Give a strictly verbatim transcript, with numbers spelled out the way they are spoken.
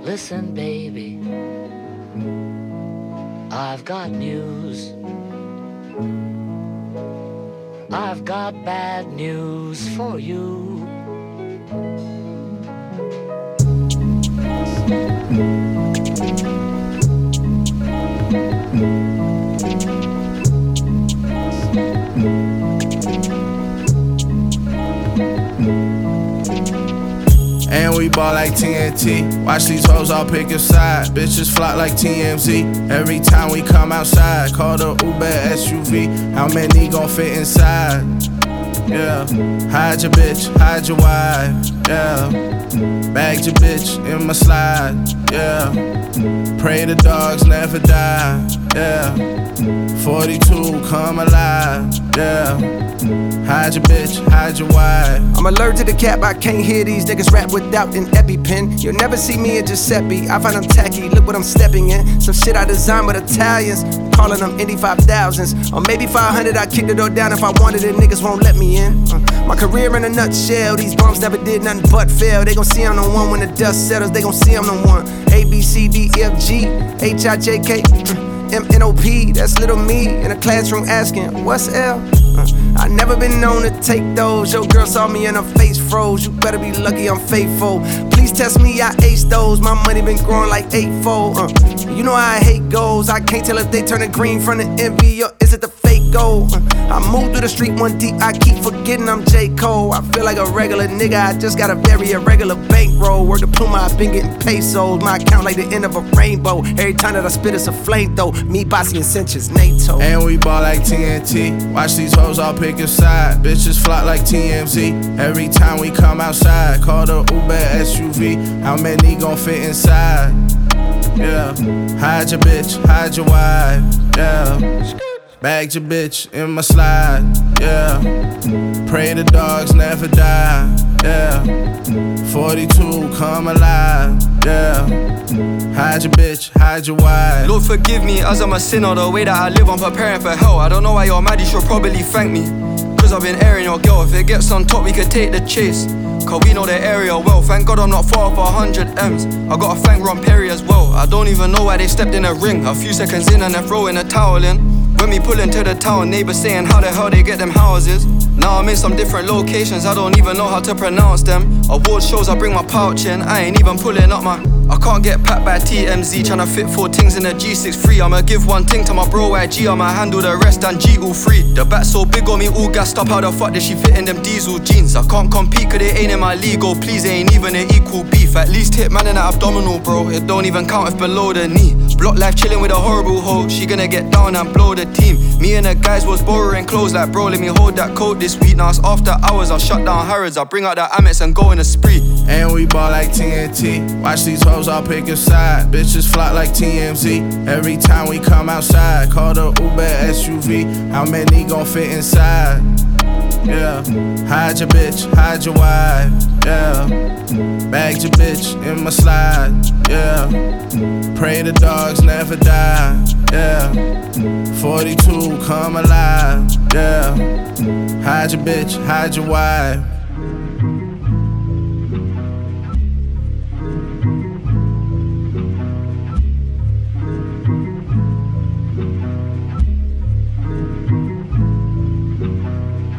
Listen, baby, I've got news. I've got bad news for you. And we ball like T N T. Watch these hoes all pick a side. Bitches flock like T M Z. Every time we come outside, call the Uber S U V. How many gon' fit inside? Yeah. Hide your bitch, hide your wife. Yeah. Bag your bitch in my slide. Yeah. Pray the dogs never die. Yeah. forty-two, come alive. Yeah. Hide your bitch, hide your wife. I'm allergic to cap, I can't hear these niggas rap without an EpiPen. You'll never see me in Giuseppe, I find them tacky, look what I'm stepping in. Some shit I designed with Italians, calling them Indy five thousands. Or maybe five hundred, I kick the door down if I wanted it, niggas won't let me in. uh, My career in a nutshell, these bums never did nothing but fail. They gon' see I'm the one when the dust settles, they gon' see I'm the one. A, B, C, D, E, F, G, H, I, J, K, M, N, O, P, that's little me in a classroom asking, what's L? Uh, I never been known to take those. Your girl saw me and her face froze. You better be lucky I'm faithful. Please test me, I ace those. My money been growing like eightfold. Uh, you know how I hate goals. I can't tell if they turning green from the envy or is it the fake gold. Uh, I move through the street one deep. I keep forgetting I'm J. Cole. I feel like a regular nigga. I just got a very irregular bankroll. Word to Puma, I've been getting pesos. My account like the end of a rainbow. Every time that I spit, it's a flame though. Me, Bossy, and Cinches, NATO. And we ball like T N T. Watch these hoes all pick a side. Bitches flock like T M Z. Every time we come outside, call the Uber S U V. How many gon' fit inside? Yeah. Hide your bitch, hide your wife. Yeah. Bag your bitch in my slide. Yeah. Pray the dogs never die. Yeah. forty-two, come alive. Yeah. Hide your bitch, hide your wife. Lord forgive me as I'm a sinner. The way that I live, I'm preparing for hell. I don't know why you're mad, you should probably thank me. Cause I've been airing your girl. If it gets on top, we could take the chase. Cause we know the area well. Thank God I'm not far off one hundred M's. I got a thank Ron Perry as well. I don't even know why they stepped in a ring. A few seconds in and they're throwing a towel in. When we pull into the town, neighbors saying how the hell they get them houses. Now I'm in some different locations, I don't even know how to pronounce them. Award shows, I bring my pouch in, I ain't even pulling up my. I can't get packed by T M Z, tryna fit four things in a G sixty-three. I'ma give one thing to my bro Y G, I'ma handle the rest and G all free. The back so big on me, all gassed up, how the fuck did she fit in them diesel jeans? I can't compete cause they ain't in my league, oh please, they ain't even an equal beef. At least hit man in that abdominal, bro, it don't even count if below the knee. Block life chilling with a horrible hoe, she gonna get down and blow the team. Me and the guys was borrowing clothes like bro, let me hold that coat this week. Now it's after hours, I'll shut down Harrods, I'll bring out the Amex and go in a spree. And we ball like T N T. Watch these hoes all pick a side. Bitches flock like T M Z. Every time we come outside, call the Uber S U V. How many gon' fit inside? Yeah. Hide your bitch, hide your wife. Yeah. Bag your bitch in my slide. Yeah. Pray the dogs never die. Yeah. forty-two, come alive. Yeah. Hide your bitch, hide your wife.